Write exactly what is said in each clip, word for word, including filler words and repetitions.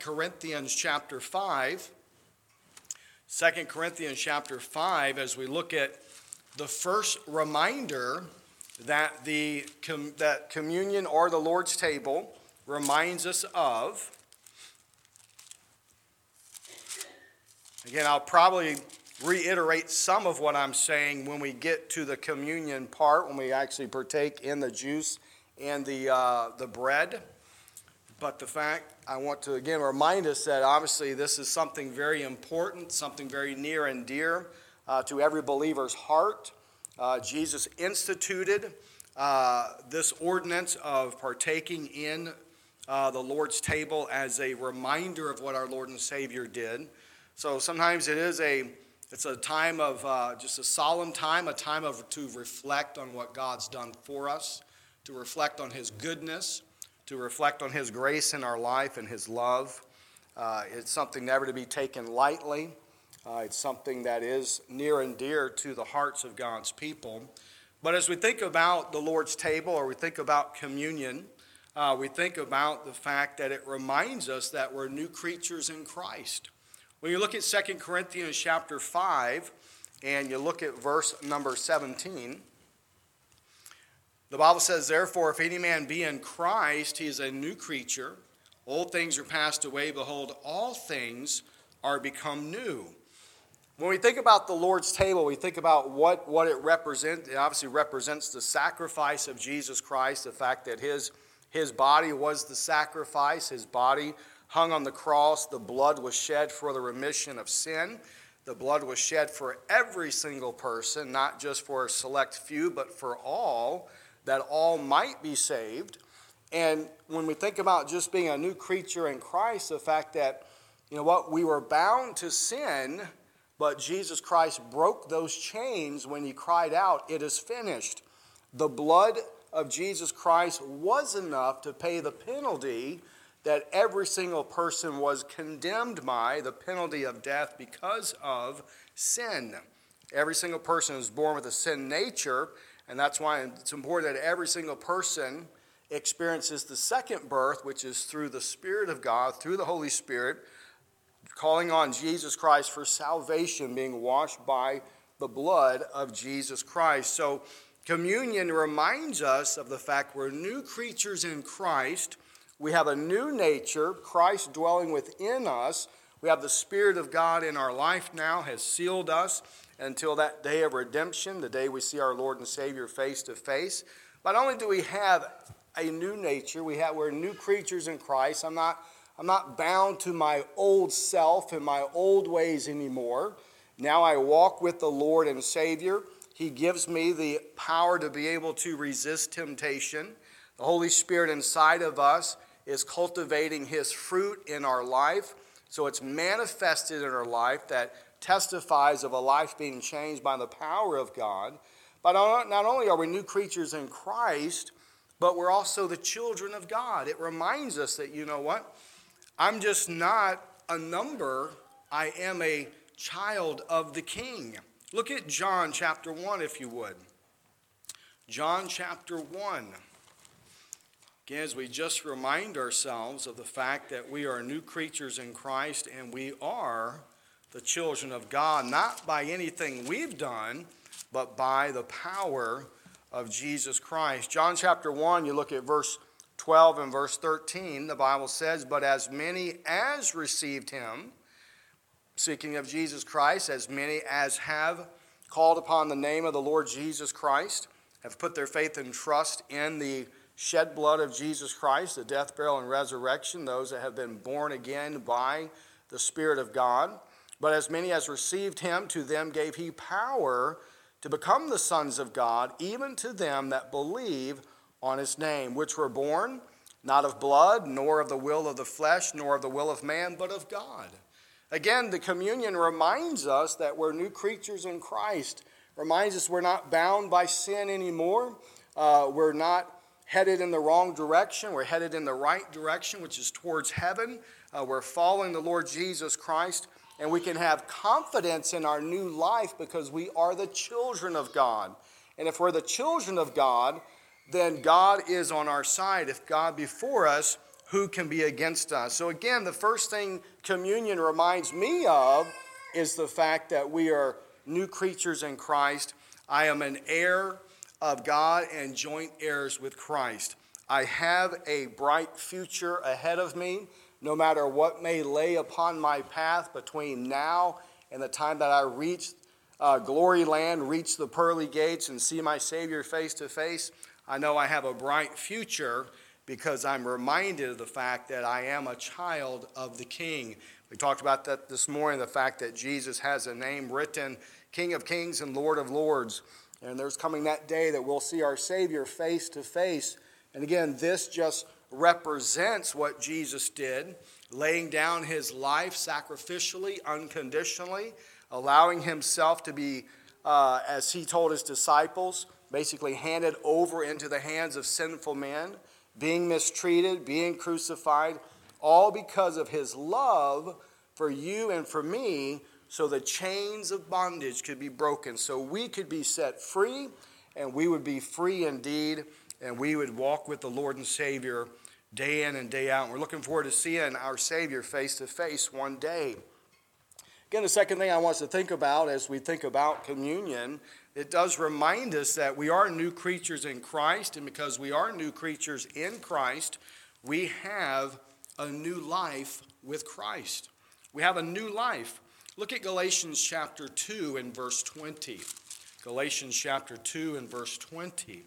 Corinthians chapter five. Second Corinthians chapter five, as we look at the first reminder that the com- that communion or the Lord's table reminds us of. Again, I'll probably reiterate some of what I'm saying when we get to the communion part, when we actually partake in the juice and the uh, the bread. But the fact, I want to again remind us that obviously this is something very important, something very near and dear uh, to every believer's heart. Uh, Jesus instituted uh, this ordinance of partaking in uh, the Lord's table as a reminder of what our Lord and Savior did. So sometimes it is a it's a time of uh, just a solemn time, a time of to reflect on what God's done for us, to reflect on His goodness, to reflect on His grace in our life and His love. Uh, it's something never to be taken lightly. Uh, it's something that is near and dear to the hearts of God's people. But as we think about the Lord's table, or we think about communion, uh, we think about the fact that it reminds us that we're new creatures in Christ. When you look at Second Corinthians chapter five, and you look at verse number seventeen, the Bible says, "Therefore, if any man be in Christ, he is a new creature. Old things are passed away. Behold, all things are become new." When we think about the Lord's table, we think about what, what it represents. It obviously represents the sacrifice of Jesus Christ, the fact that his, his body was the sacrifice. His body hung on the cross. The blood was shed for the remission of sin. The blood was shed for every single person, not just for a select few, but for all, that all might be saved. And when we think about just being a new creature in Christ, the fact that, you know what, we were bound to sin, but Jesus Christ broke those chains when He cried out, "It is finished." The blood of Jesus Christ was enough to pay the penalty that every single person was condemned by, the penalty of death because of sin. Every single person is born with a sin nature, and that's why it's important that every single person experiences the second birth, which is through the Spirit of God, through the Holy Spirit, calling on Jesus Christ for salvation, being washed by the blood of Jesus Christ. So communion reminds us of the fact we're new creatures in Christ. We have a new nature, Christ dwelling within us. We have the Spirit of God in our life now, has sealed us until that day of redemption, the day we see our Lord and Savior face to face. Not only do we have a new nature, we have, we're new creatures in Christ. I'm not, I'm not bound to my old self and my old ways anymore. Now I walk with the Lord and Savior. He gives me the power to be able to resist temptation. The Holy Spirit inside of us is cultivating His fruit in our life. So it's manifested in our life that testifies of a life being changed by the power of God. But not only are we new creatures in Christ, but we're also the children of God. It reminds us that, you know what? I'm just not a number. I am a child of the King. Look at John chapter one, if you would. John chapter one. Again, as we just remind ourselves of the fact that we are new creatures in Christ and we are the children of God, not by anything we've done, but by the power of Jesus Christ. John chapter one, you look at verse twelve and verse thirteen, the Bible says, "But as many as received Him," speaking of Jesus Christ, "as many as have called upon the name of the Lord Jesus Christ, have put their faith and trust in the shed blood of Jesus Christ, the death, burial, and resurrection, those that have been born again by the Spirit of God. But as many as received Him, to them gave He power to become the sons of God, even to them that believe on His name, which were born not of blood, nor of the will of the flesh, nor of the will of man, but of God." Again, the communion reminds us that we're new creatures in Christ. Reminds us we're not bound by sin anymore. Uh, we're not headed in the wrong direction. We're headed in the right direction, which is towards heaven. Uh, we're following the Lord Jesus Christ. And we can have confidence in our new life because we are the children of God. And if we're the children of God, then God is on our side. If God be for us, who can be against us? So again, the first thing communion reminds me of is the fact that we are new creatures in Christ. I am an heir of God and joint heirs with Christ. I have a bright future ahead of me, no matter what may lay upon my path between now and the time that I reach uh, glory land, reach the pearly gates, and see my Savior face to face. I know I have a bright future because I'm reminded of the fact that I am a child of the King. We talked about that this morning, the fact that Jesus has a name written, King of Kings and Lord of Lords. And there's coming that day that we'll see our Savior face to face. And again, this just represents what Jesus did, laying down his life sacrificially, unconditionally, allowing himself to be, uh, as he told his disciples, basically handed over into the hands of sinful men, being mistreated, being crucified, all because of his love for you and for me, so the chains of bondage could be broken, so we could be set free, and we would be free indeed, and we would walk with the Lord and Savior day in and day out. And we're looking forward to seeing our Savior face to face one day. Again, the second thing I want us to think about as we think about communion, it does remind us that we are new creatures in Christ, and because we are new creatures in Christ, we have a new life with Christ. We have a new life. Look at Galatians chapter two and verse twenty. Galatians chapter two and verse twenty.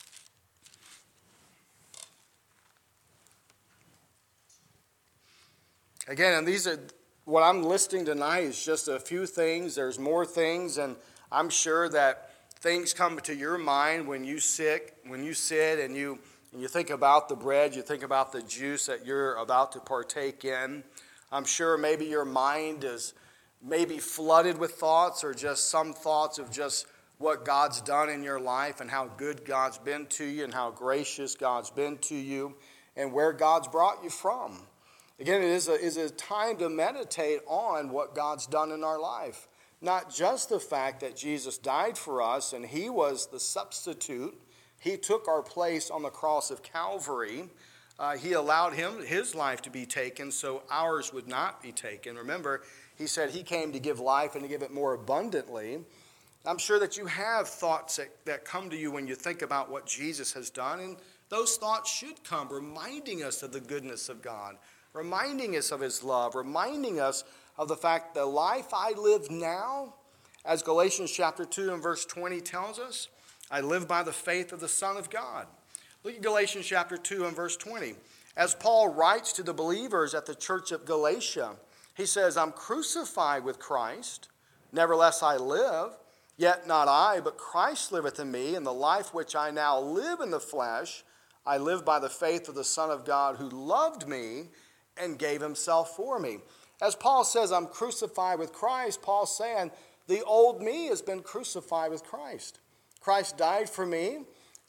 Again, and these are, what I'm listing tonight is just a few things. There's more things, and I'm sure that things come to your mind when you sit, when you sit and you, and you think about the bread, you think about the juice that you're about to partake in. I'm sure maybe your mind is maybe flooded with thoughts, or just some thoughts of just what God's done in your life and how good God's been to you and how gracious God's been to you and where God's brought you from. Again, it is a, is a time to meditate on what God's done in our life. Not just the fact that Jesus died for us and he was the substitute. He took our place on the cross of Calvary. Uh, he allowed him his life to be taken so ours would not be taken. Remember, he said he came to give life and to give it more abundantly. I'm sure that you have thoughts that, that come to you when you think about what Jesus has done. And those thoughts should come, reminding us of the goodness of God, reminding us of his love, reminding us of the fact the life I live now, as Galatians chapter two and verse twenty tells us, I live by the faith of the Son of God. Look at Galatians chapter two and verse twenty. As Paul writes to the believers at the church of Galatia, he says, I'm crucified with Christ, nevertheless I live, yet not I, but Christ liveth in me, and the life which I now live in the flesh, I live by the faith of the Son of God who loved me and gave himself for me. As Paul says, I'm crucified with Christ, Paul's saying, the old me has been crucified with Christ. Christ died for me.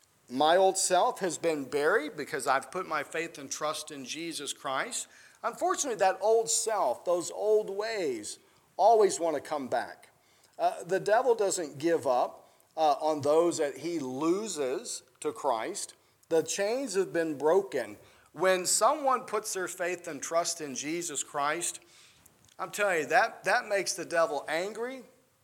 My old self has been buried because I've put my faith and trust in Jesus Christ. Unfortunately, that old self, those old ways, always want to come back. Uh, the devil doesn't give up uh, on those that he loses to Christ. The chains have been broken. When someone puts their faith and trust in Jesus Christ, I'm telling you, that, that makes the devil angry,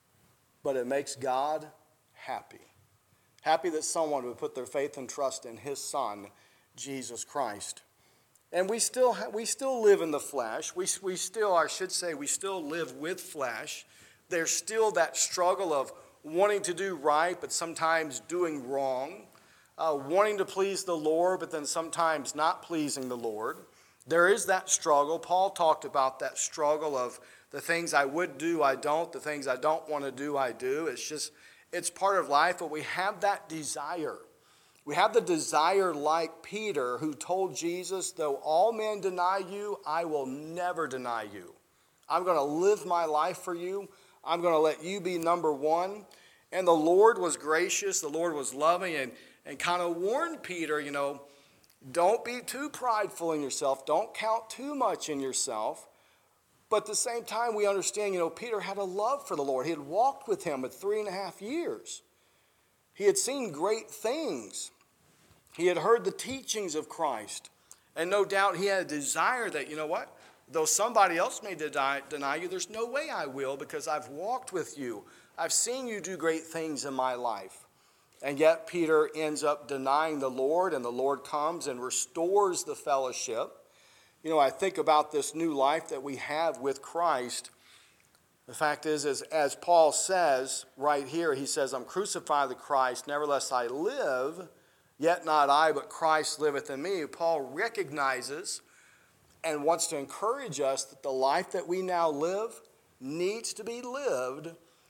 but it makes God happy. Happy that someone would put their faith and trust in his Son, Jesus Christ. And we still ha- we still live in the flesh. We, we still, I should say, we still live with flesh. There's still that struggle of wanting to do right, but sometimes doing wrong. Uh, wanting to please the Lord, but then sometimes not pleasing the Lord. There is that struggle. Paul talked about that struggle of the things I would do, I don't. The things I don't want to do, I do. It's just, it's part of life, but we have that desire. We have the desire like Peter, who told Jesus, though all men deny you, I will never deny you. I'm going to live my life for you. I'm going to let you be number one. And the Lord was gracious. The Lord was loving, and And kind of warned Peter, you know, don't be too prideful in yourself. Don't count too much in yourself. But at the same time, we understand, you know, Peter had a love for the Lord. He had walked with him for three and a half years. He had seen great things. He had heard the teachings of Christ. And no doubt he had a desire that, you know what? Though somebody else may deny, deny you, there's no way I will, because I've walked with you. I've seen you do great things in my life. And yet Peter ends up denying the Lord, and the Lord comes and restores the fellowship. You know, I think about this new life that we have with Christ. The fact is, is, as Paul says right here, he says, I'm crucified with Christ, nevertheless I live, yet not I, but Christ liveth in me. Paul recognizes and wants to encourage us that the life that we now live needs to be lived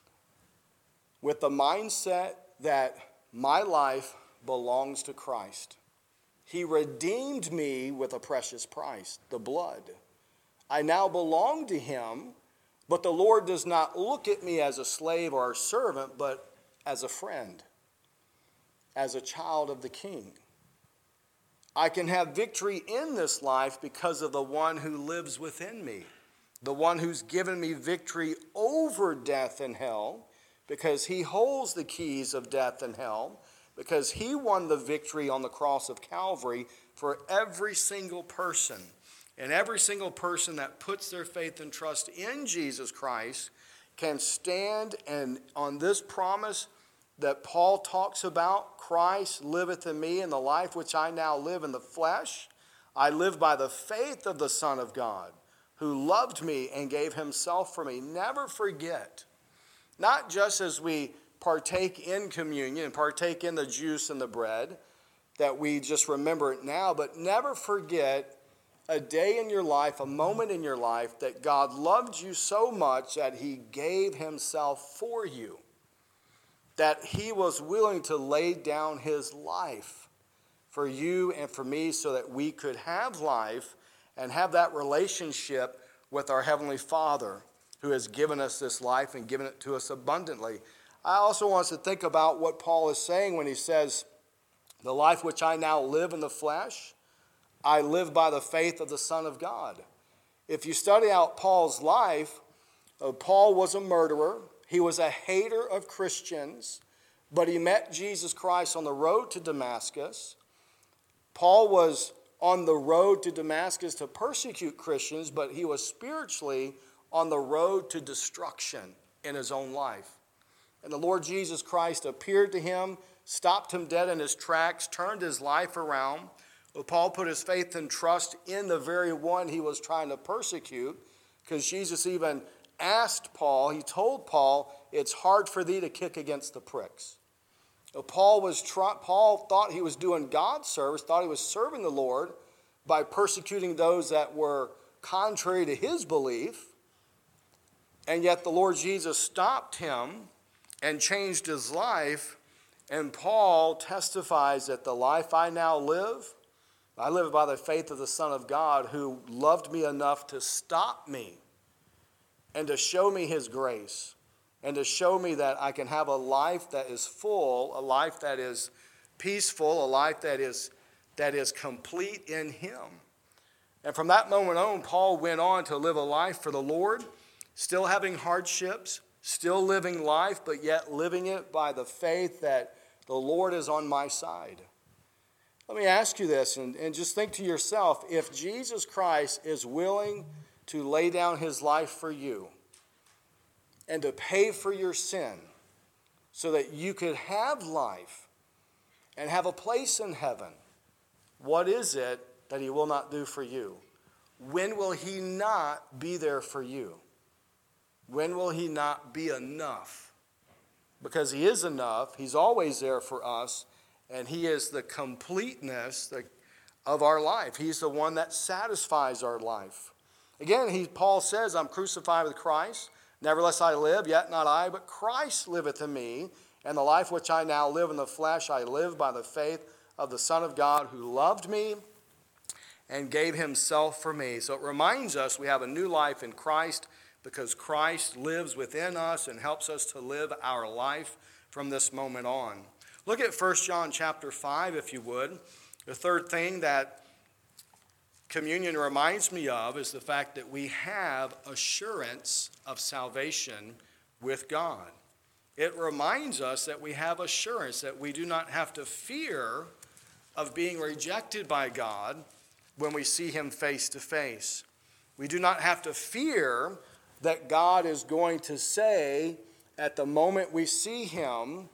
with the mindset that my life belongs to Christ. He redeemed me with a precious price, the blood. I now belong to him, but the Lord does not look at me as a slave or a servant, but as a friend, as a child of the King. I can have victory in this life because of the one who lives within me, the one who's given me victory over death and hell, because he holds the keys of death and hell, because he won the victory on the cross of Calvary for every single person. And every single person that puts their faith and trust in Jesus Christ can stand and on this promise that Paul talks about, Christ liveth in me, and the life which I now live in the flesh, I live by the faith of the Son of God, who loved me and gave himself for me. Never forget, not just as we partake in communion and partake in the juice and the bread, that we just remember it now, but never forget a day in your life, a moment in your life that God loved you so much that he gave himself for you, that he was willing to lay down his life for you and for me so that we could have life and have that relationship with our Heavenly Father who has given us this life and given it to us abundantly. I also want us to think about what Paul is saying when he says, the life which I now live in the flesh, I live by the faith of the Son of God. If you study out Paul's life, uh, Paul was a murderer. He was a hater of Christians, but he met Jesus Christ on the road to Damascus. Paul was on the road to Damascus to persecute Christians, but he was spiritually on the road to destruction in his own life. And the Lord Jesus Christ appeared to him, stopped him dead in his tracks, turned his life around. Well, Paul put his faith and trust in the very one he was trying to persecute, because Jesus even asked Paul, he told Paul, it's hard for thee to kick against the pricks. So Paul, was try, Paul thought he was doing God's service, thought he was serving the Lord by persecuting those that were contrary to his belief. And yet the Lord Jesus stopped him and changed his life. And Paul testifies that the life I now live, I live by the faith of the Son of God who loved me enough to stop me and to show me his grace and to show me that I can have a life that is full, a life that is peaceful, a life that is, that is complete in him. And from that moment on, Paul went on to live a life for the Lord, still having hardships, still living life, but yet living it by the faith that the Lord is on my side. Let me ask you this, and, and just think to yourself, if Jesus Christ is willing to lay down his life for you and to pay for your sin so that you could have life and have a place in heaven, what is it that he will not do for you? When will he not be there for you? When will he not be enough? Because he is enough. He's always there for us. And he is the completeness of our life. He's the one that satisfies our life. Again, he, Paul says, I'm crucified with Christ. Nevertheless I live, yet not I, but Christ liveth in me. And the life which I now live in the flesh, I live by the faith of the Son of God who loved me and gave himself for me. So it reminds us we have a new life in Christ because Christ lives within us and helps us to live our life from this moment on. Look at First John chapter five, if you would. The third thing that communion reminds me of is the fact that we have assurance of salvation with God. It reminds us that we have assurance, that we do not have to fear of being rejected by God, when we see him face to face. We do not have to fear that God is going to say at the moment we see him,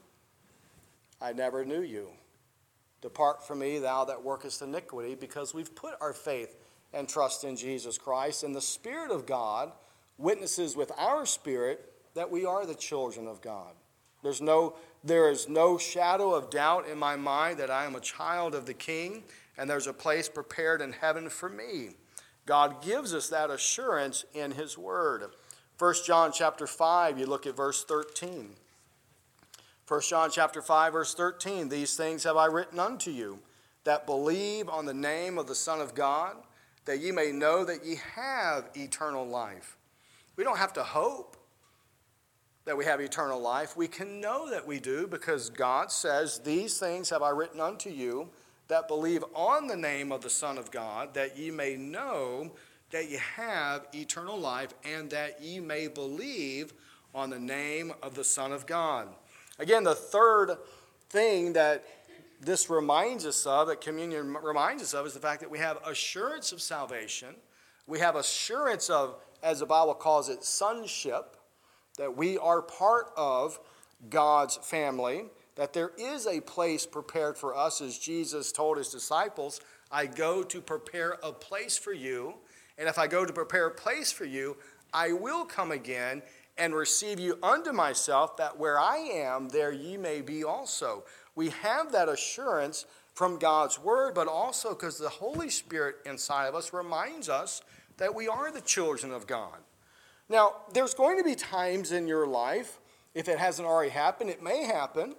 I never knew you. Depart from me, thou that workest iniquity, because we've put our faith and trust in Jesus Christ. And the Spirit of God witnesses with our spirit that we are the children of God. There's no, there is no shadow of doubt in my mind that I am a child of the King, and there's a place prepared in heaven for me. God gives us that assurance in his word. First John chapter five, you look at verse thirteen. First John chapter five, verse thirteen, these things have I written unto you, that believe on the name of the Son of God, that ye may know that ye have eternal life. We don't have to hope that we have eternal life. We can know that we do, because God says, these things have I written unto you, that believe on the name of the Son of God, that ye may know that ye have eternal life, and that ye may believe on the name of the Son of God. Again, the third thing that this reminds us of, that communion reminds us of, is the fact that we have assurance of salvation. We have assurance of, as the Bible calls it, sonship, that we are part of God's family, that there is a place prepared for us, as Jesus told his disciples, I go to prepare a place for you, and if I go to prepare a place for you, I will come again and receive you unto myself, that where I am, there ye may be also. We have that assurance from God's word, but also because the Holy Spirit inside of us reminds us that we are the children of God. Now, there's going to be times in your life, if it hasn't already happened, it may happen,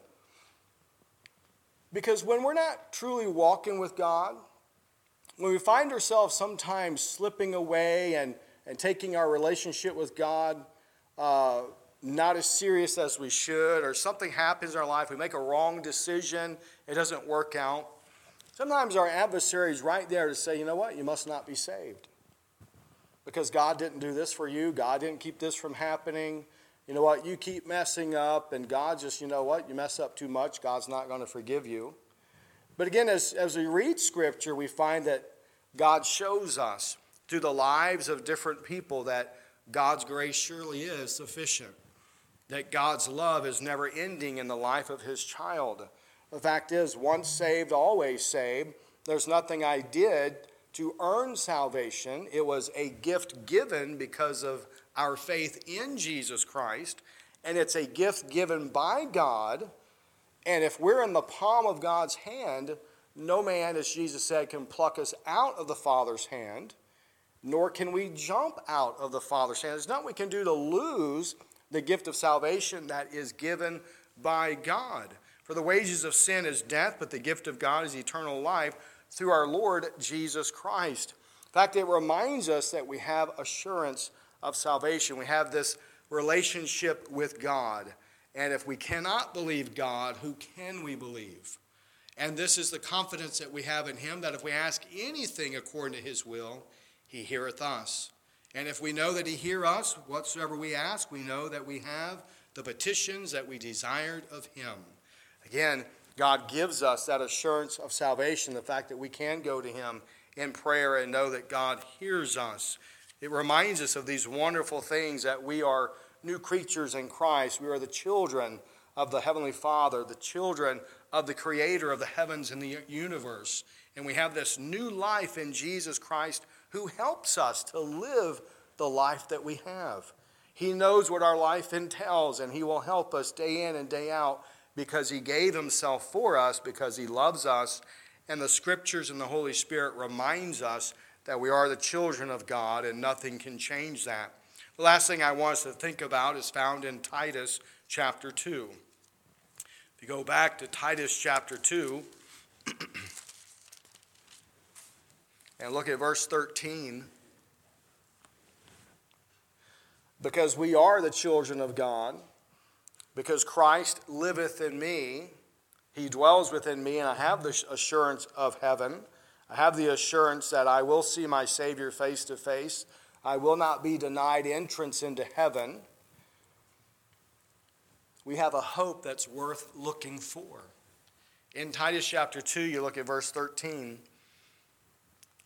because when we're not truly walking with God, when we find ourselves sometimes slipping away and, and taking our relationship with God uh, not as serious as we should, or something happens in our life, we make a wrong decision, it doesn't work out, sometimes our adversary is right there to say, you know what, you must not be saved. Because God didn't do this for you. God didn't keep this from happening. You know what? You keep messing up, and God just, you know what? You mess up too much, God's not going to forgive you. But again, as, as we read Scripture, we find that God shows us through the lives of different people that God's grace surely is sufficient. That God's love is never ending in the life of his child. The fact is, once saved, always saved. There's nothing I did to earn salvation. It was a gift given because of our faith in Jesus Christ, and it's a gift given by God. And if we're in the palm of God's hand, no man, as Jesus said, can pluck us out of the Father's hand, nor can we jump out of the Father's hand. There's nothing we can do to lose the gift of salvation that is given by God. For the wages of sin is death, but the gift of God is eternal life through our Lord Jesus Christ. In fact, it reminds us that we have assurance of salvation. We have this relationship with God. And if we cannot believe God, who can we believe? And this is the confidence that we have in him, that if we ask anything according to his will, he heareth us. And if we know that he hear us, whatsoever we ask, we know that we have the petitions that we desired of him. Again, God gives us that assurance of salvation, the fact that we can go to him in prayer and know that God hears us. It reminds us of these wonderful things, that we are new creatures in Christ. We are the children of the Heavenly Father, the children of the Creator of the heavens and the universe. And we have this new life in Jesus Christ, who helps us to live the life that we have. He knows what our life entails, and he will help us day in and day out, because he gave himself for us, because he loves us. And the Scriptures and the Holy Spirit reminds us that we are the children of God, and nothing can change that. The last thing I want us to think about is found in Titus chapter two. If you go back to Titus chapter two and look at verse thirteen. Because we are the children of God, because Christ liveth in me, he dwells within me, and I have the assurance of heaven. I have the assurance that I will see my Savior face to face. I will not be denied entrance into heaven. We have a hope that's worth looking for. In Titus chapter two, you look at verse thirteen.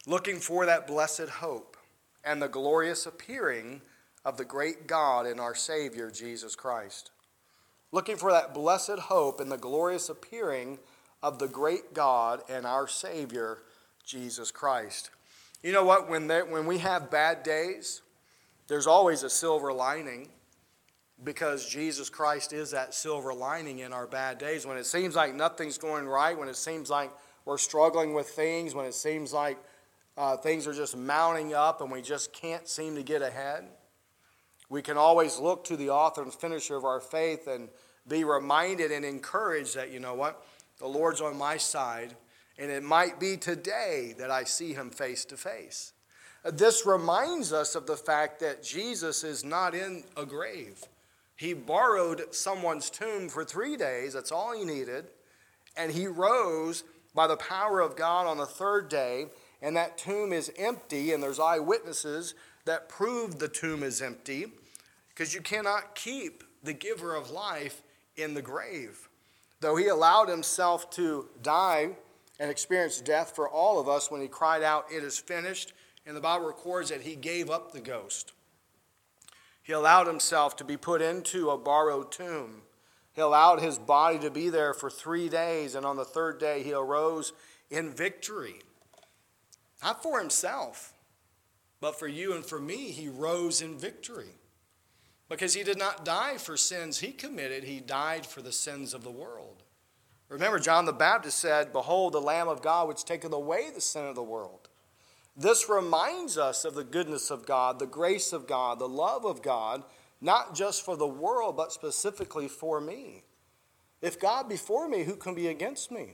looking for that blessed hope and the glorious appearing of the great God and our Savior, Jesus Christ. Looking for that blessed hope and the glorious appearing of the great God and our Savior, Jesus Christ. You know what? When, they, when we have bad days, there's always a silver lining, because Jesus Christ is that silver lining in our bad days. When it seems like nothing's going right, when it seems like we're struggling with things, when it seems like uh, things are just mounting up and we just can't seem to get ahead, we can always look to the author and finisher of our faith and be reminded and encouraged that, you know what, the Lord's on my side, and it might be today that I see him face to face. This reminds us of the fact that Jesus is not in a grave. He borrowed someone's tomb for three days. That's all he needed. And he rose by the power of God on the third day. And that tomb is empty. And there's eyewitnesses that prove the tomb is empty. Because you cannot keep the giver of life in the grave. Though he allowed himself to die and experience death for all of us when he cried out, "It is finished." And the Bible records that he gave up the ghost. He allowed himself to be put into a borrowed tomb. He allowed his body to be there for three days, and on the third day he arose in victory. Not for himself, but for you and for me, he rose in victory. Because he did not die for sins he committed, he died for the sins of the world. Remember, John the Baptist said, "Behold, the Lamb of God which taketh away the sin of the world." This reminds us of the goodness of God, the grace of God, the love of God, not just for the world, but specifically for me. If God be for me, who can be against me?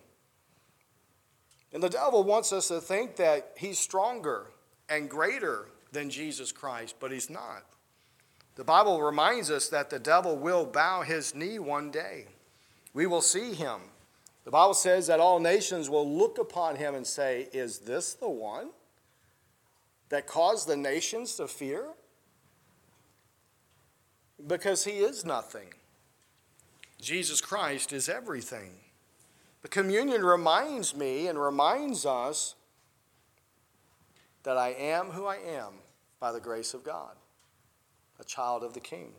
And the devil wants us to think that he's stronger and greater than Jesus Christ, but he's not. The Bible reminds us that the devil will bow his knee one day. We will see him. The Bible says that all nations will look upon him and say, "Is this the one that caused the nations to fear?" Because he is nothing. Jesus Christ is everything. The communion reminds me and reminds us that I am who I am by the grace of God, a child of the King.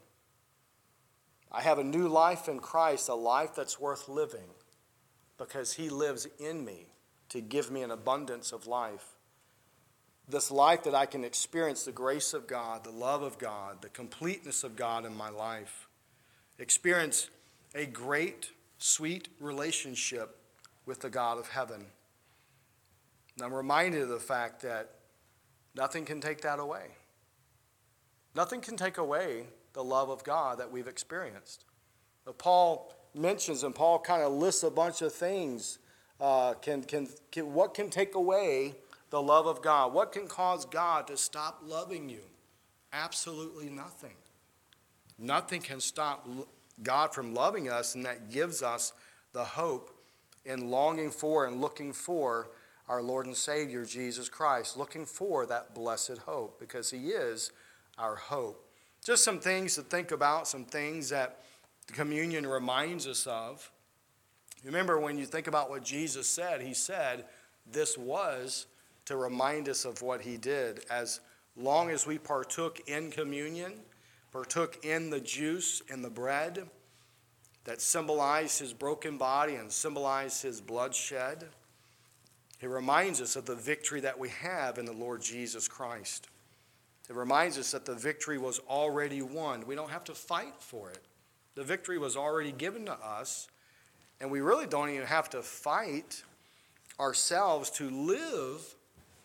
I have a new life in Christ, a life that's worth living, because he lives in me to give me an abundance of life. This life that I can experience the grace of God, the love of God, the completeness of God in my life. Experience a great, sweet relationship with the God of heaven. And I'm reminded of the fact that nothing can take that away. Nothing can take away the love of God that we've experienced. But Paul mentions, and Paul kind of lists a bunch of things. Uh, can, can, can, what can take away the love of God? What can cause God to stop loving you? Absolutely nothing. Nothing can stop God from loving us, and that gives us the hope in longing for and looking for our Lord and Savior, Jesus Christ. Looking for that blessed hope, because he is our hope. Just some things to think about, some things that the communion reminds us of. Remember, when you think about what Jesus said, he said this was to remind us of what he did. As long as we partook in communion, partook in the juice and the bread that symbolized his broken body and symbolized his blood shed, it reminds us of the victory that we have in the Lord Jesus Christ. It reminds us that the victory was already won. We don't have to fight for it. The victory was already given to us, and we really don't even have to fight ourselves to live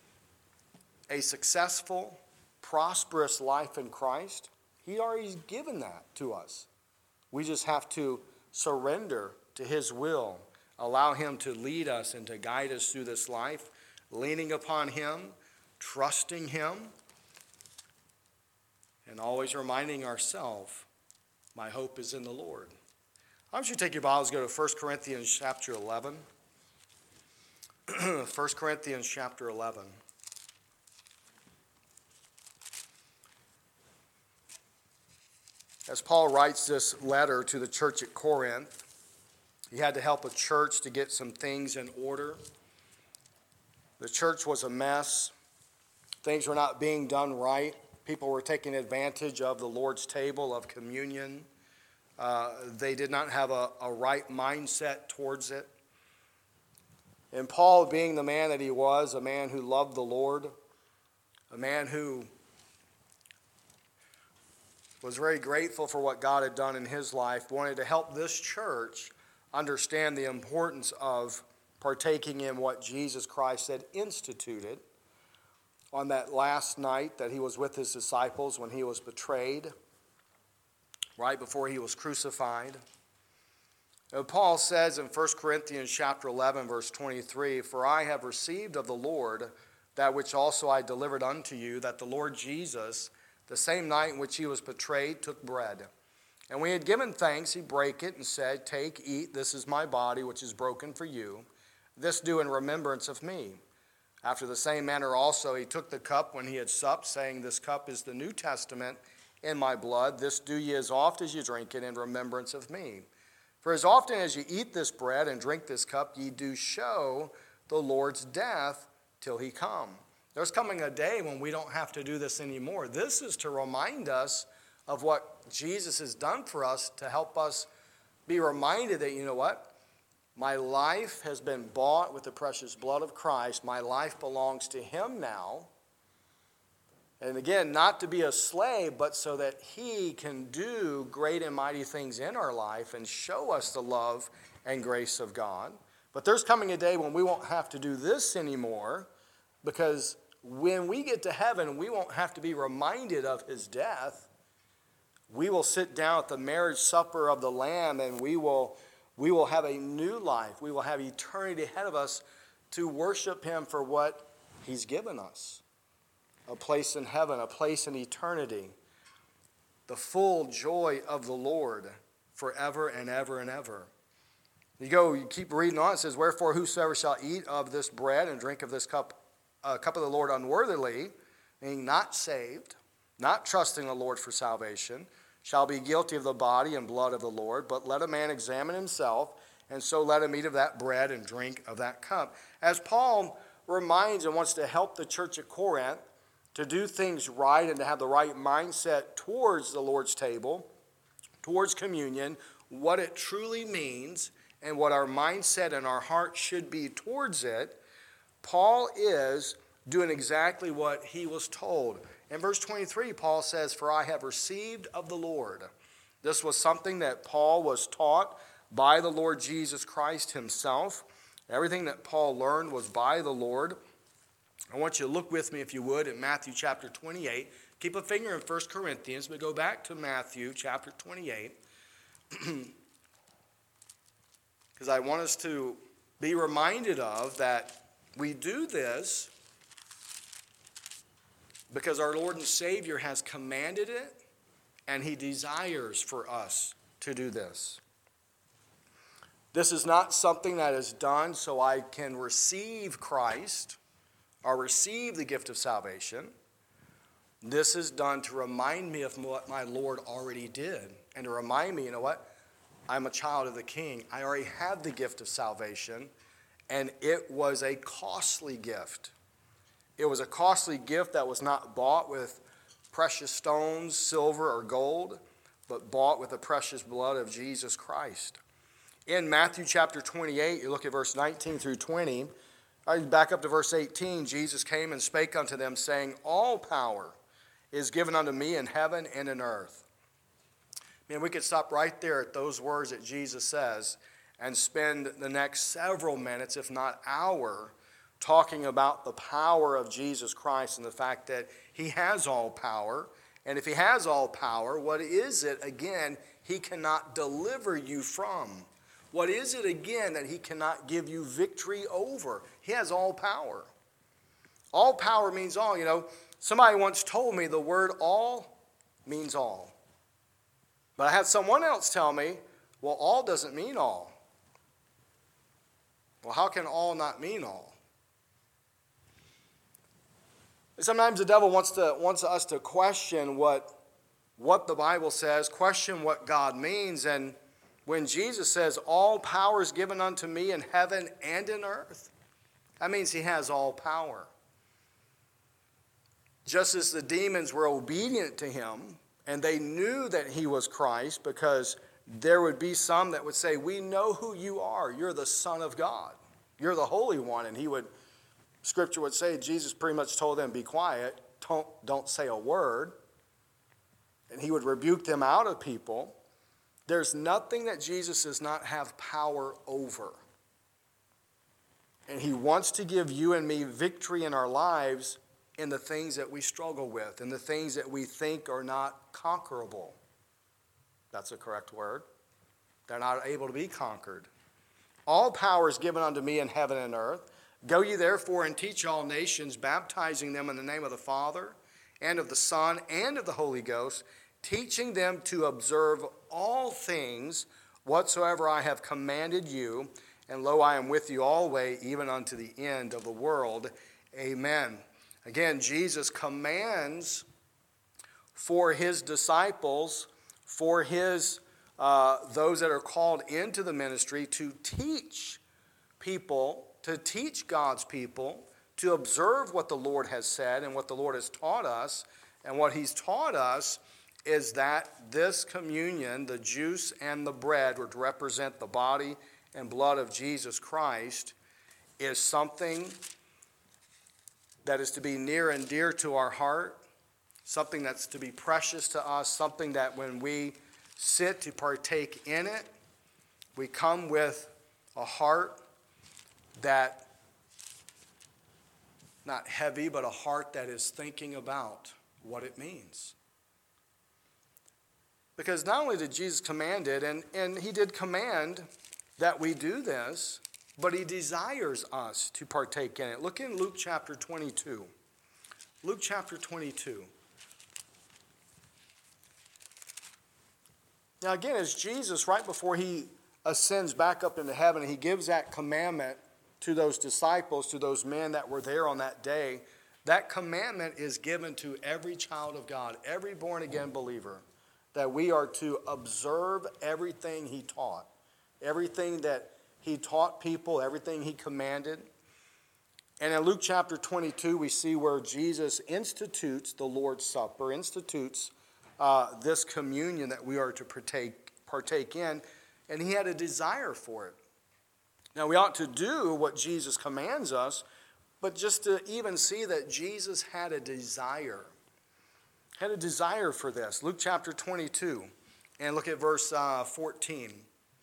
a successful, prosperous life in Christ. He already given that to us. We just have to surrender to his will, allow him to lead us and to guide us through this life, leaning upon him, trusting him, and always reminding ourselves, my hope is in the Lord. I want you to take your Bibles, go to First Corinthians chapter eleven. First Corinthians chapter eleven. As Paul writes this letter to the church at Corinth, he had to help a church to get some things in order. The church was a mess. Things were not being done right. People were taking advantage of the Lord's table of communion. Uh, they did not have a, a right mindset towards it. And Paul, being the man that he was, a man who loved the Lord, a man who was very grateful for what God had done in his life, wanted to help this church understand the importance of partaking in what Jesus Christ had instituted on that last night that he was with his disciples when he was betrayed, right before he was crucified. Now, Paul says in First Corinthians chapter eleven, verse twenty-three, "For I have received of the Lord that which also I delivered unto you, that the Lord Jesus, the same night in which he was betrayed, took bread. And when he had given thanks, he brake it and said, Take, eat, this is my body, which is broken for you. This do in remembrance of me. After the same manner also he took the cup when he had supped, saying, This cup is the New Testament in my blood. This do ye as oft as you drink it in remembrance of me. For as often as you eat this bread and drink this cup, ye do show the Lord's death till he come." There's coming a day when we don't have to do this anymore. This is to remind us of what Jesus has done for us, to help us be reminded that, you know what? My life has been bought with the precious blood of Christ. My life belongs to him now. And again, not to be a slave, but so that he can do great and mighty things in our life and show us the love and grace of God. But there's coming a day when we won't have to do this anymore, because when we get to heaven, we won't have to be reminded of his death. We will sit down at the marriage supper of the Lamb, and we will, we will have a new life. We will have eternity ahead of us to worship him for what he's given us. A place in heaven, a place in eternity. The full joy of the Lord forever and ever and ever. You go, you keep reading on, it says, "Wherefore whosoever shall eat of this bread and drink of this cup, uh, cup of the Lord unworthily, being not saved, not trusting the Lord for salvation, shall be guilty of the body and blood of the Lord. But let a man examine himself, and so let him eat of that bread and drink of that cup." As Paul reminds and wants to help the church at Corinth to do things right and to have the right mindset towards the Lord's table, towards communion, what it truly means, and what our mindset and our heart should be towards it, Paul is doing exactly what he was told. In verse twenty-three, Paul says, "For I have received of the Lord." This was something that Paul was taught by the Lord Jesus Christ himself. Everything that Paul learned was by the Lord. I want you to look with me, if you would, at Matthew chapter twenty-eight. Keep a finger in First Corinthians, but go back to Matthew chapter twenty-eight. Because I want us to be reminded of that we do this because our Lord and Savior has commanded it, and he desires for us to do this. This is not something that is done so I can receive Christ or receive the gift of salvation. This is done to remind me of what my Lord already did, and to remind me, you know what? I'm a child of the King. I already have the gift of salvation, and it was a costly gift. It was a costly gift that was not bought with precious stones, silver, or gold, but bought with the precious blood of Jesus Christ. In Matthew chapter twenty-eight, you look at verse nineteen through twenty. I back up to verse eighteen. Jesus came and spake unto them, saying, All power is given unto me in heaven and in earth. Man, we could stop right there at those words that Jesus says and spend the next several minutes, if not hour, talking about the power of Jesus Christ and the fact that he has all power. And if he has all power, what is it, again, he cannot deliver you from? What is it, again, that he cannot give you victory over? He has all power. All power means all. You know, somebody once told me the word all means all. But I had someone else tell me, well, all doesn't mean all. Well, how can all not mean all? Sometimes the devil wants to wants us to question what, what the Bible says, question what God means. And when Jesus says, all power is given unto me in heaven and in earth, that means he has all power. Just as the demons were obedient to him, and they knew that he was Christ, because there would be some that would say, we know who you are. You're the Son of God. You're the Holy One. And he would, Scripture would say, Jesus pretty much told them, be quiet, don't, don't say a word. And he would rebuke them out of people. There's nothing that Jesus does not have power over. And he wants to give you and me victory in our lives in the things that we struggle with, in the things that we think are not conquerable. That's a correct word. They're not able to be conquered. All power is given unto me in heaven and earth. Go ye therefore and teach all nations, baptizing them in the name of the Father, and of the Son, and of the Holy Ghost, teaching them to observe all things whatsoever I have commanded you. And lo, I am with you always, even unto the end of the world. Amen. Again, Jesus commands for his disciples, for his uh, those that are called into the ministry, to teach people, to teach God's people, to observe what the Lord has said and what the Lord has taught us. And what he's taught us is that this communion, the juice and the bread, which represent the body and blood of Jesus Christ, is something that is to be near and dear to our heart, something that's to be precious to us, something that when we sit to partake in it, we come with a heart that, not heavy, but a heart that is thinking about what it means. Because not only did Jesus command it, and, and he did command that we do this, but he desires us to partake in it. Look in Luke chapter twenty-two. Luke chapter twenty-two. Now again, as Jesus, right before he ascends back up into heaven, he gives that commandment to those disciples, to those men that were there on that day. That commandment is given to every child of God, every born-again believer, that we are to observe everything he taught, everything that he taught people, everything he commanded. And in Luke chapter twenty-two, we see where Jesus institutes the Lord's Supper, institutes uh, this communion that we are to partake, partake in, and he had a desire for it. Now, we ought to do what Jesus commands us, but just to even see that Jesus had a desire, had a desire for this. Luke chapter twenty-two, and look at verse uh, fourteen.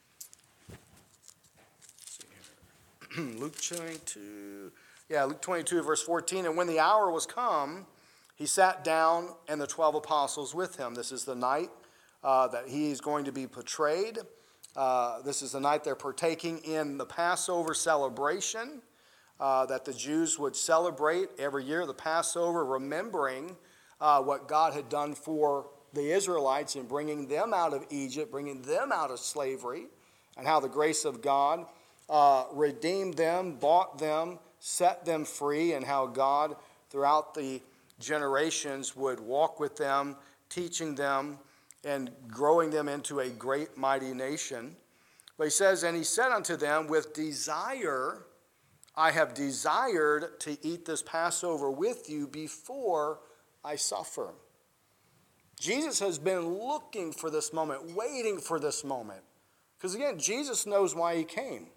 Luke twenty-two, yeah, Luke twenty-two, verse fourteen. And when the hour was come, he sat down, and the twelve apostles with him. This is the night uh, that he is going to be betrayed. Uh, this is the night they're partaking in the Passover celebration uh, that the Jews would celebrate every year, the Passover, remembering uh, what God had done for the Israelites in bringing them out of Egypt, bringing them out of slavery, and how the grace of God Uh, redeemed them, bought them, set them free, and how God, throughout the generations, would walk with them, teaching them and growing them into a great, mighty nation. But he says, and he said unto them, with desire, I have desired to eat this Passover with you before I suffer. Jesus has been looking for this moment, waiting for this moment. Because again, Jesus knows why he came.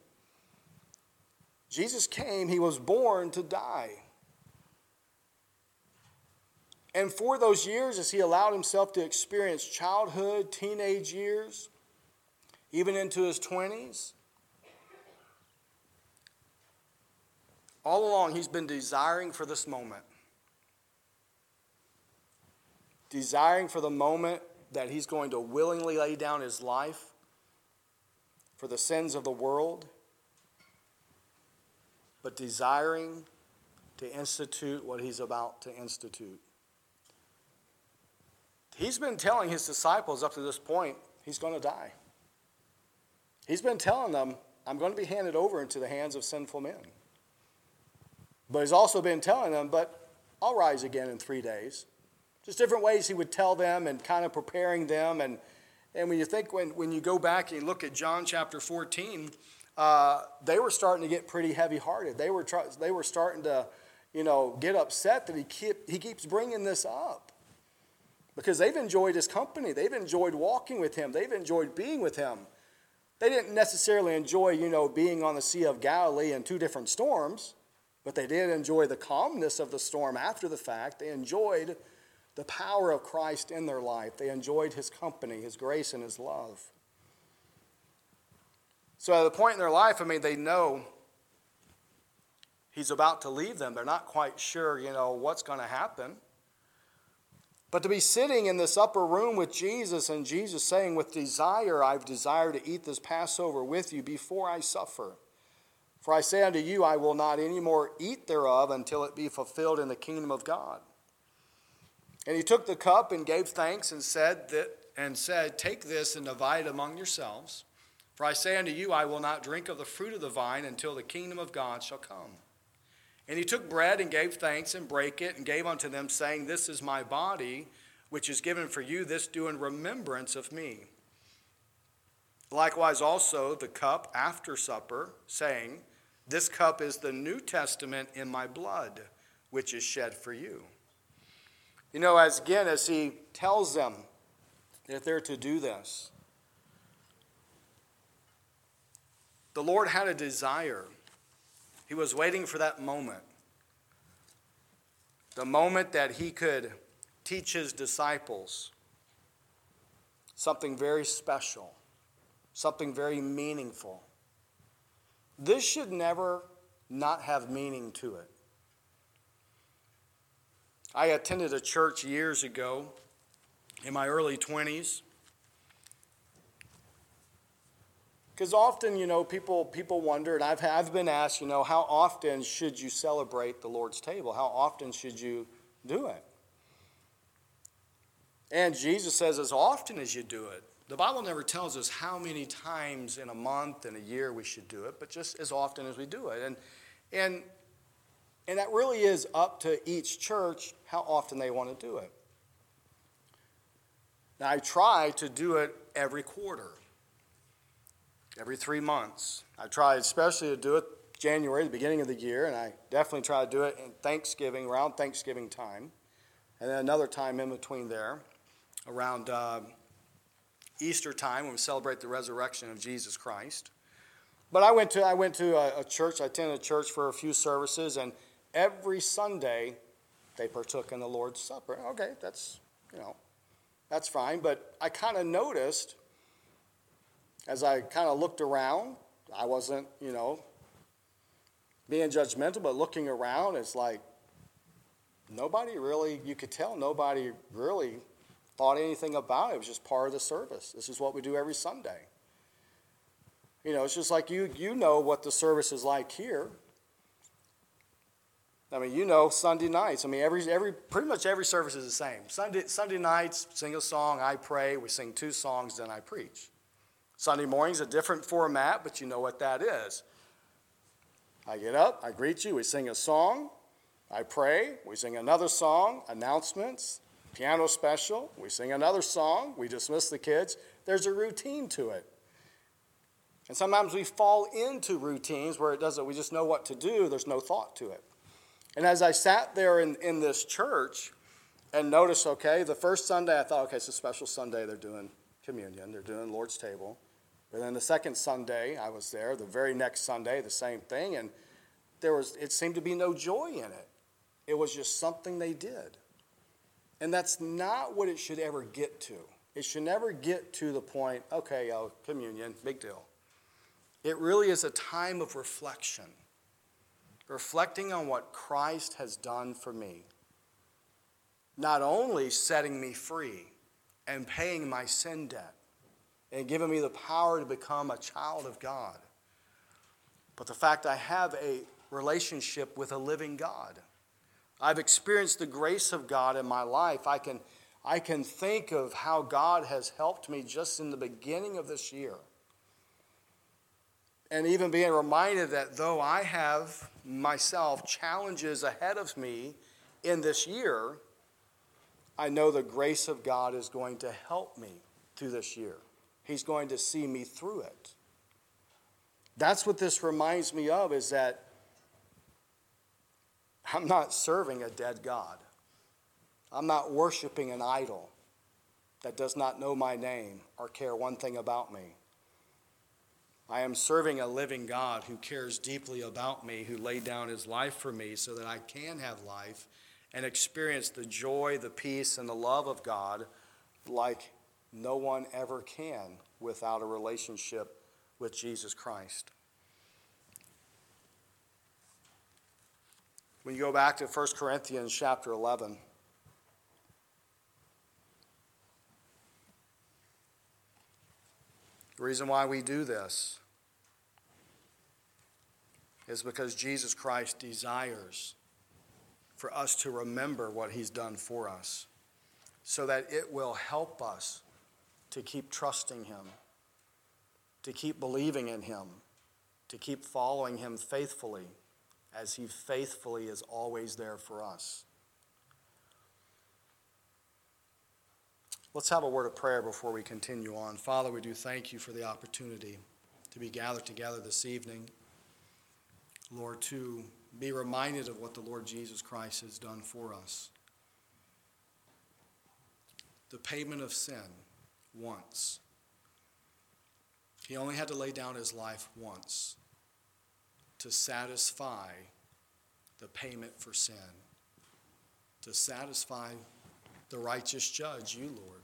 Jesus came, he was born to die. And for those years, as he allowed himself to experience childhood, teenage years, even into his twenties, all along he's been desiring for this moment. Desiring for the moment that he's going to willingly lay down his life for the sins of the world, but desiring to institute what he's about to institute. He's been telling his disciples up to this point, he's going to die. He's been telling them, I'm going to be handed over into the hands of sinful men. But he's also been telling them, but I'll rise again in three days. Just different ways he would tell them and kind of preparing them. And, and when you think, when, when you go back and you look at John chapter fourteen, Uh, they were starting to get pretty heavy-hearted. They were try- they were starting to, you know, get upset that he keep, he keeps bringing this up. Because they've enjoyed his company. They've enjoyed walking with him. They've enjoyed being with him. They didn't necessarily enjoy, you know, being on the Sea of Galilee in two different storms, but they did enjoy the calmness of the storm after the fact. They enjoyed the power of Christ in their life. They enjoyed his company, his grace, and his love. So at the point in their life, I mean, they know he's about to leave them. They're not quite sure, you know, what's going to happen. But to be sitting in this upper room with Jesus, and Jesus saying, with desire, I've desired to eat this Passover with you before I suffer. For I say unto you, I will not any more eat thereof until it be fulfilled in the kingdom of God. And he took the cup and gave thanks and said, that, and said, take this and divide it among yourselves. For I say unto you, I will not drink of the fruit of the vine until the kingdom of God shall come. And he took bread and gave thanks and brake it and gave unto them, saying, this is my body, which is given for you. This do in remembrance of me. Likewise also the cup after supper, saying, this cup is the New Testament in my blood, which is shed for you. You know, as again, as he tells them that they're to do this, the Lord had a desire. He was waiting for that moment. The moment that he could teach his disciples something very special, something very meaningful. This should never not have meaning to it. I attended a church years ago in my early twenties. Because often, you know, people people wonder, and I've, I've been asked, you know, how often should you celebrate the Lord's table? How often should you do it? And Jesus says, as often as you do it. The Bible never tells us how many times in a month, in a year we should do it, but just as often as we do it. And, and, and that really is up to each church how often they want to do it. Now, I try to do it every quarter. Every three months. I try especially to do it January, the beginning of the year, and I definitely try to do it in Thanksgiving, around Thanksgiving time, and then another time in between there, around uh, Easter time when we celebrate the resurrection of Jesus Christ. But I went to I went to a, a church. I attended a church for a few services, and every Sunday they partook in the Lord's Supper. Okay, that's you know, that's fine. But I kind of noticed. As I kind of looked around, I wasn't, you know, being judgmental, but looking around, it's like nobody really, you could tell nobody really thought anything about it. It was just part of the service. This is what we do every Sunday. You know, it's just like you, you know what the service is like here. I mean, you know, Sunday nights. I mean, every, every, pretty much every service is the same. Sunday, Sunday nights, sing a song, I pray, we sing two songs, then I preach. Sunday morning's a different format, but you know what that is. I get up, I greet you, we sing a song, I pray, we sing another song, announcements, piano special, we sing another song, we dismiss the kids. There's a routine to it. And sometimes we fall into routines where it doesn't, we just know what to do, there's no thought to it. And as I sat there in, in this church and noticed, okay, the first Sunday I thought, okay, it's a special Sunday, they're doing communion, they're doing Lord's table. But then the second Sunday I was there, the very next Sunday, the same thing, and there was it seemed to be no joy in it. It was just something they did. And that's not what it should ever get to. It should never get to the point, okay, oh, communion, big deal. It really is a time of reflection, reflecting on what Christ has done for me. Not only setting me free and paying my sin debt, and giving me the power to become a child of God. But the fact I have a relationship with a living God. I've experienced the grace of God in my life. I can, I can think of how God has helped me just in the beginning of this year. And even being reminded that though I have myself challenges ahead of me in this year, I know the grace of God is going to help me through this year. He's going to see me through it. That's what this reminds me of, is that I'm not serving a dead God. I'm not worshiping an idol that does not know my name or care one thing about me. I am serving a living God who cares deeply about me, who laid down his life for me so that I can have life and experience the joy, the peace, and the love of God like no one ever can without a relationship with Jesus Christ. When you go back to First Corinthians chapter eleven, the reason why we do this is because Jesus Christ desires for us to remember what he's done for us so that it will help us to keep trusting him, to keep believing in him, to keep following him faithfully as he faithfully is always there for us. Let's have a word of prayer before we continue on. Father, we do thank you for the opportunity to be gathered together this evening. Lord, to be reminded of what the Lord Jesus Christ has done for us. The payment of sin once. He only had to lay down his life once to satisfy the payment for sin, to satisfy the righteous judge, you, Lord.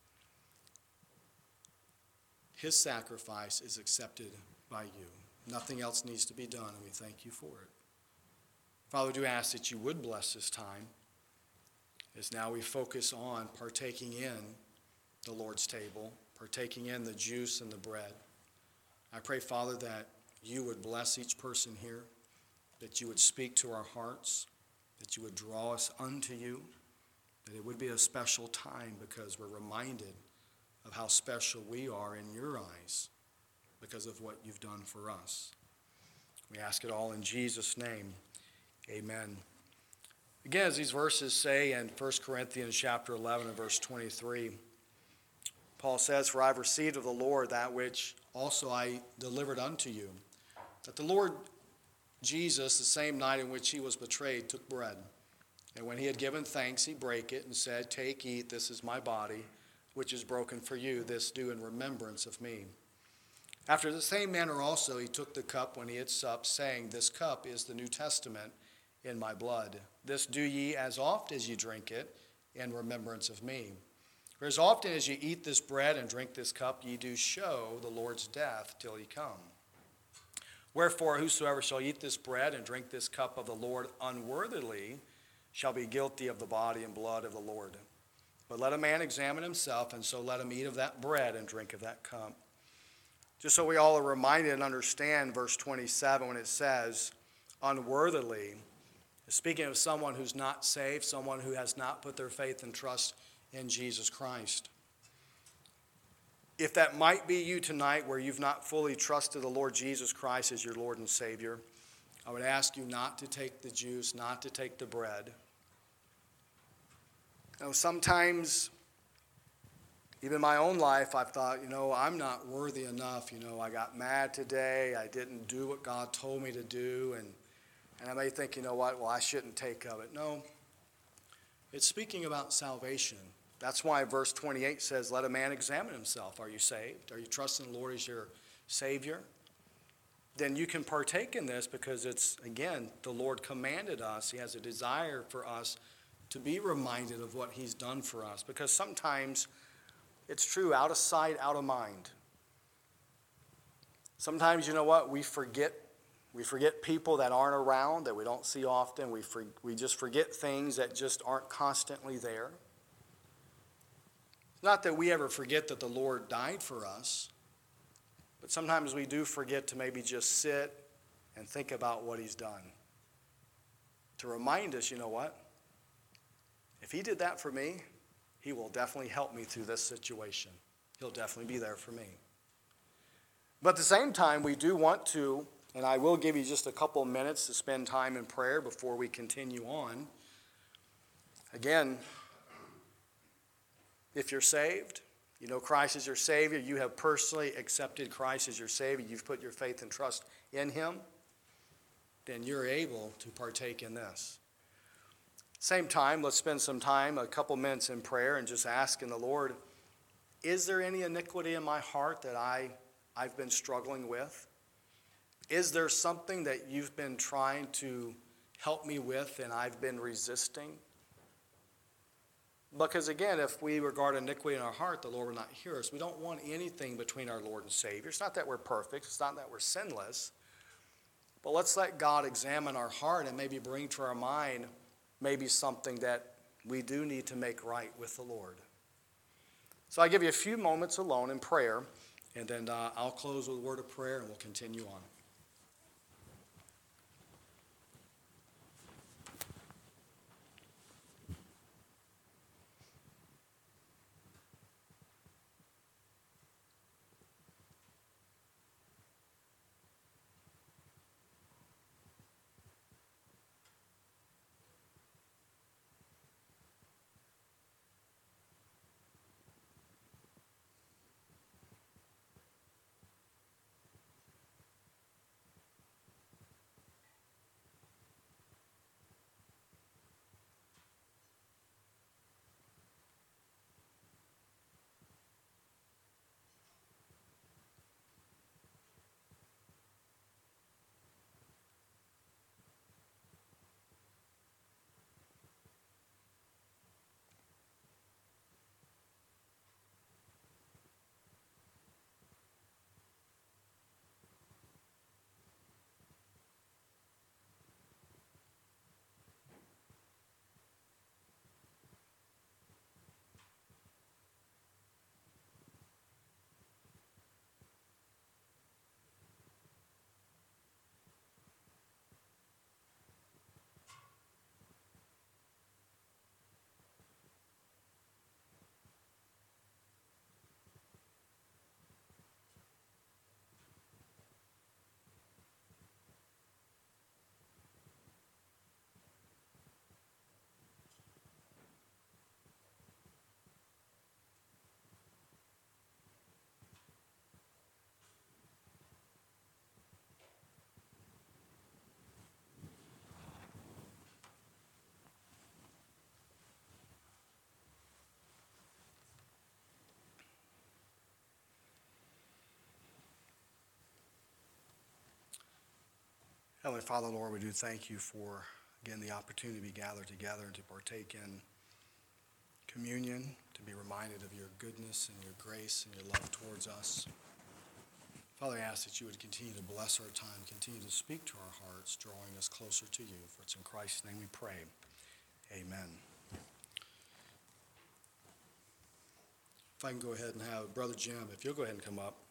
His sacrifice is accepted by you. Nothing else needs to be done, and we thank you for it. Father, we do ask that you would bless this time as now we focus on partaking in the Lord's table, partaking in the juice and the bread. I pray, Father, that you would bless each person here, that you would speak to our hearts, that you would draw us unto you, that it would be a special time because we're reminded of how special we are in your eyes because of what you've done for us. We ask it all in Jesus' name. Amen. Again, as these verses say in First Corinthians chapter eleven and verse twenty-three, Paul says, "For I have received of the Lord that which also I delivered unto you, that the Lord Jesus, the same night in which he was betrayed, took bread. And when he had given thanks, he brake it and said, Take, eat, this is my body, which is broken for you. This do in remembrance of me. After the same manner also he took the cup when he had supped, saying, This cup is the New Testament in my blood. This do ye as oft as ye drink it in remembrance of me. For as often as ye eat this bread and drink this cup, ye do show the Lord's death till he come. Wherefore, whosoever shall eat this bread and drink this cup of the Lord unworthily shall be guilty of the body and blood of the Lord. But let a man examine himself, and so let him eat of that bread and drink of that cup." Just so we all are reminded and understand verse twenty-seven when it says, unworthily, speaking of someone who's not saved, someone who has not put their faith and trust in Jesus Christ. If that might be you tonight where you've not fully trusted the Lord Jesus Christ as your Lord and Savior, I would ask you not to take the juice, not to take the bread. You know, sometimes, even in my own life, I've thought, you know, I'm not worthy enough. You know, I got mad today. I didn't do what God told me to do. And, and I may think, you know what, well, I shouldn't take of it. No, it's speaking about salvation. That's why verse twenty-eight says, let a man examine himself. Are you saved? Are you trusting the Lord as your Savior? Then you can partake in this because it's, again, the Lord commanded us. He has a desire for us to be reminded of what he's done for us. Because sometimes it's true, out of sight, out of mind. Sometimes, you know what, we forget. We forget people that aren't around, that we don't see often. We, for, we just forget things that just aren't constantly there. Not that we ever forget that the Lord died for us, but sometimes we do forget to maybe just sit and think about what he's done. To remind us, you know what? If he did that for me, he will definitely help me through this situation. He'll definitely be there for me. But at the same time, we do want to, and I will give you just a couple minutes to spend time in prayer before we continue on. Again, if you're saved, you know Christ is your Savior, you have personally accepted Christ as your Savior, you've put your faith and trust in him, then you're able to partake in this. Same time, let's spend some time, a couple minutes in prayer, and just asking the Lord, is there any iniquity in my heart that I, I've been struggling with? Is there something that you've been trying to help me with and I've been resisting? Because again, if we regard iniquity in our heart, the Lord will not hear us. We don't want anything between our Lord and Savior. It's not that we're perfect. It's not that we're sinless. But let's let God examine our heart and maybe bring to our mind maybe something that we do need to make right with the Lord. So I give you a few moments alone in prayer, and then uh, I'll close with a word of prayer and we'll continue on. Heavenly Father, Lord, we do thank you for, again, the opportunity to be gathered together and to partake in communion, to be reminded of your goodness and your grace and your love towards us. Father, I ask that you would continue to bless our time, continue to speak to our hearts, drawing us closer to you. For it's in Christ's name we pray. Amen. If I can go ahead and have Brother Jim, if you'll go ahead and come up.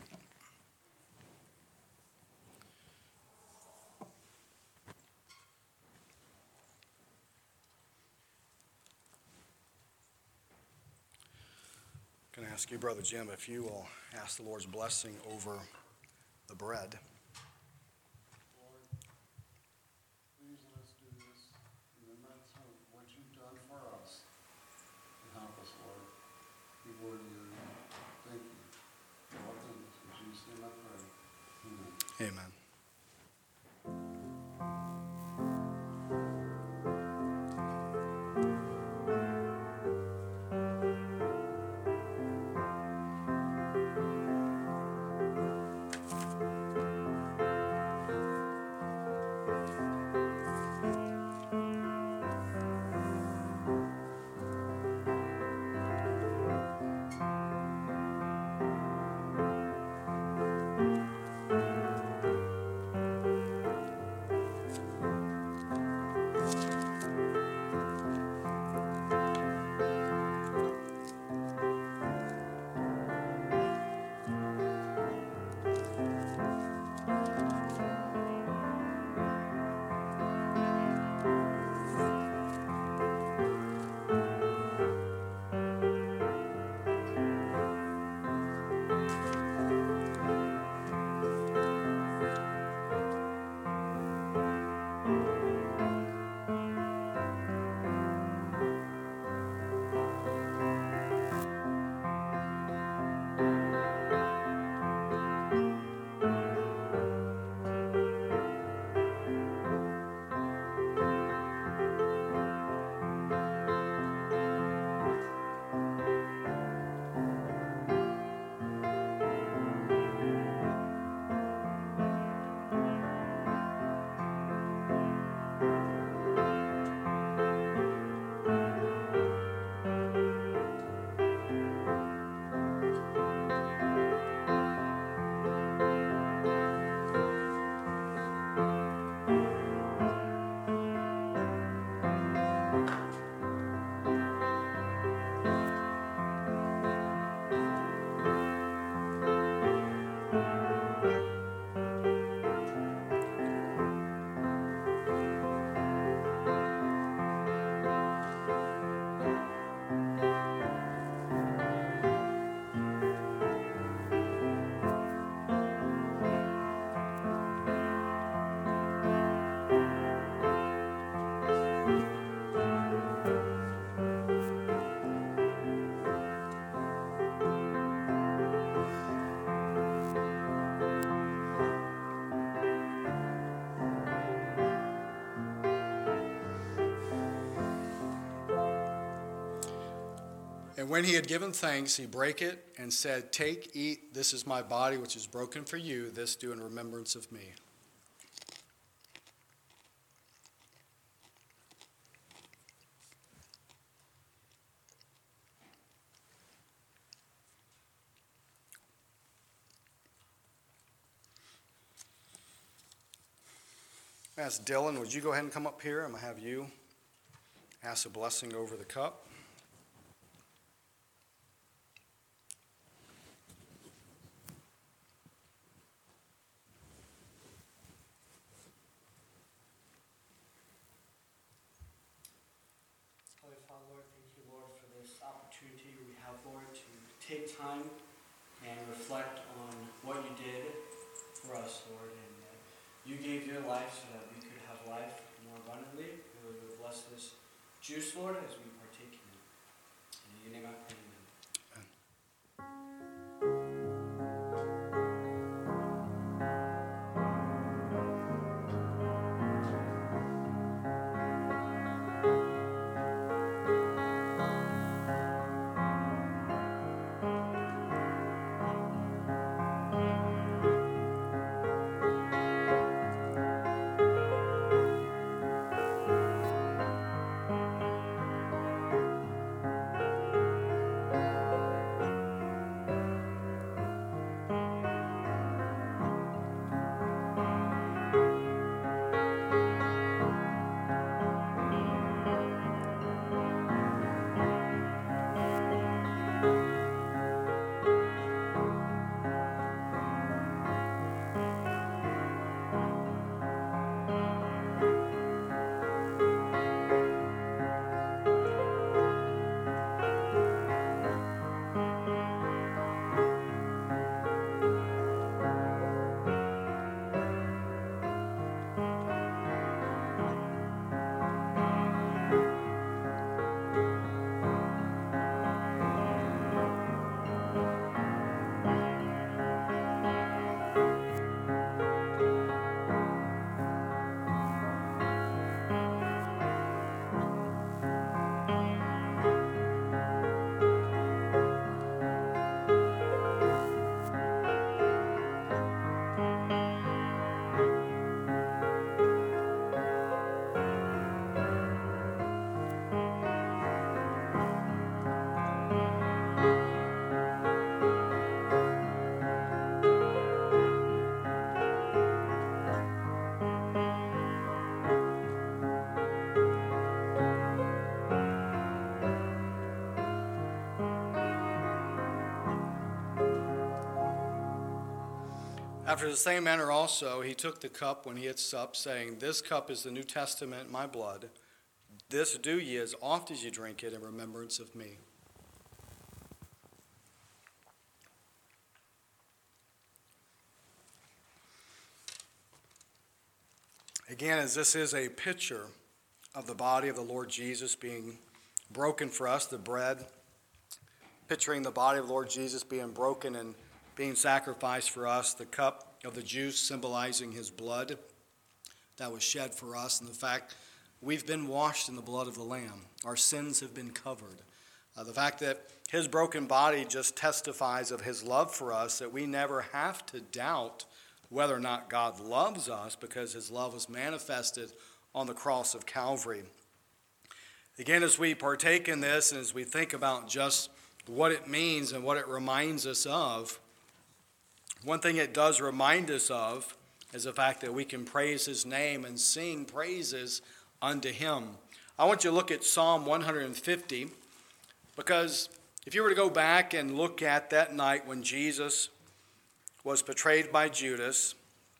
I'm going to ask you, Brother Jim, if you will ask the Lord's blessing over the bread. Lord, please let us do this in the midst of what you've done for us. And help us, Lord. Be worthy of your name. Thank you for all things. In Jesus' name I pray. Amen. Amen. And when he had given thanks, he brake it and said, "Take, eat, this is my body which is broken for you. This do in remembrance of me." Ask Dylan, would you go ahead and come up here? I'm going to have you ask a blessing over the cup. Holy Father, Lord, thank you, Lord, for this opportunity we have, Lord, to take time and reflect on what you did for us, Lord, and that you gave your life so that we could have life more abundantly. Lord, we bless this juice, Lord, as we partake in it. In your name I pray, amen. After the same manner also, he took the cup when he had supped, saying, "This cup is the New Testament in my blood. This do ye as oft as ye drink it in remembrance of me." Again, as this is a picture of the body of the Lord Jesus being broken for us, the bread, picturing the body of the Lord Jesus being broken and being sacrificed for us, the cup of the juice symbolizing his blood that was shed for us, and the fact we've been washed in the blood of the Lamb. Our sins have been covered. Uh, the fact that his broken body just testifies of his love for us, that we never have to doubt whether or not God loves us, because his love was manifested on the cross of Calvary. Again, as we partake in this and as we think about just what it means and what it reminds us of, one thing it does remind us of is the fact that we can praise his name and sing praises unto him. I want you to look at Psalm one hundred fifty, because if you were to go back and look at that night when Jesus was betrayed by Judas,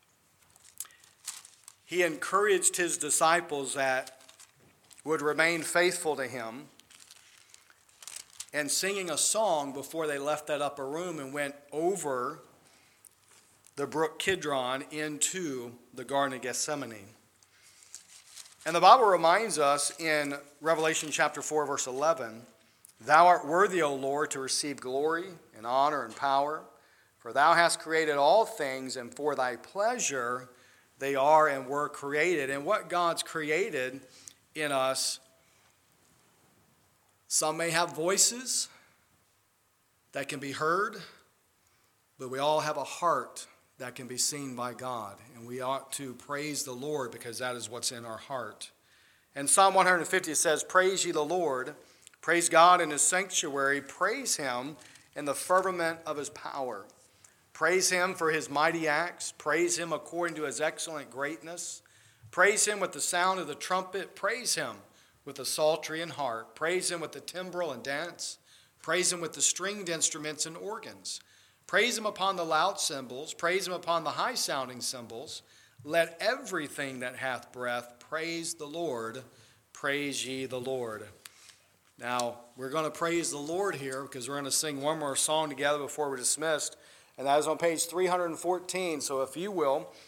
he encouraged his disciples that would remain faithful to him, and singing a song before they left that upper room and went over the brook Kidron into the Garden of Gethsemane. And the Bible reminds us in Revelation chapter four, verse eleven, "Thou art worthy, O Lord, to receive glory and honor and power, for thou hast created all things, and for thy pleasure they are and were created." And what God's created in us, some may have voices, that can be heard, but we all have a heart that can be seen by God. And we ought to praise the Lord because that is what's in our heart. And Psalm one hundred fifty says, praise ye the Lord, praise God in his sanctuary, praise him in the firmament of his power. Praise him for his mighty acts, praise him according to his excellent greatness. Praise him with the sound of the trumpet, praise him with the psaltery and harp, praise him with the timbrel and dance, praise him with the stringed instruments and organs. Praise him upon the loud cymbals, praise him upon the high-sounding cymbals. Let everything that hath breath praise the Lord. Praise ye the Lord. Now, we're going to praise the Lord here because we're going to sing one more song together before we're dismissed. And that is on page three hundred fourteen. So if you will,